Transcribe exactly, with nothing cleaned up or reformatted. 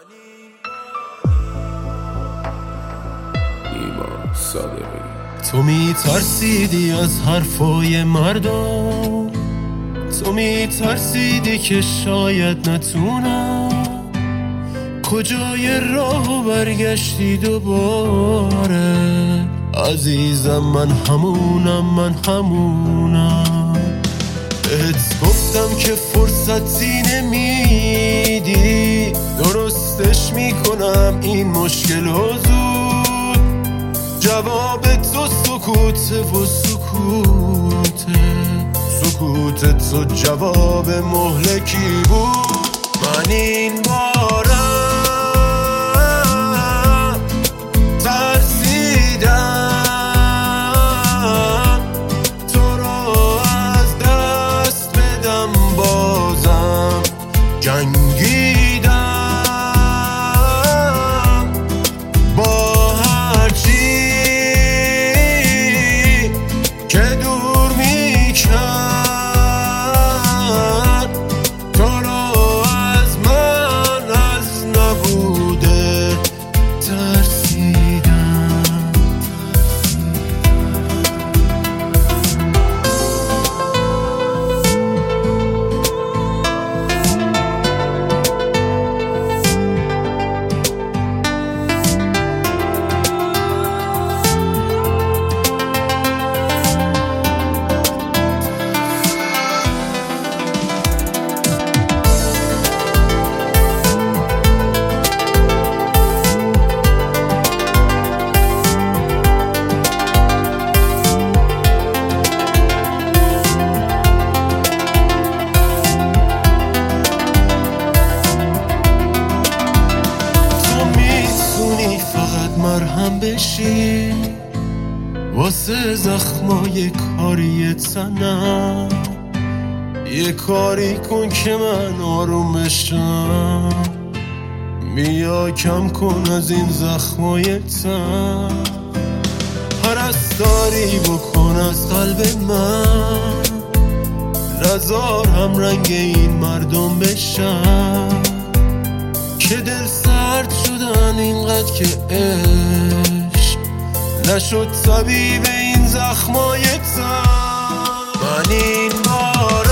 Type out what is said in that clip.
نیما صادقی. تو میترسیدی از حرفای مردم، تو میترسیدی که شاید نتونم. کجای راهو برگشتی دوباره عزیزم، من همونم من همونم. بهت گفتم که فرصتی نمیدی، درستش میکنم این مشکل و زود. جواب تو سکوته و سکوته، سکوت تو جواب مهلکی بود. من این بارم ترسیدم تو رو از دست بدم، بازم جنگیدم با هرچی که دور میکرد تو رو از من، از نبوده ترسیدم. فقط مرهم بشی واسه زخمای کاری تنم، یه کاری کن که من آروم بشم. بیا کم کن از این زخمای تن، پرستاری بکن از قلب من. نزار هم رنگ این مردم بشن که دل سرد شدن اینقدر که عشق نشد طبیب این زخمای تن. من این بار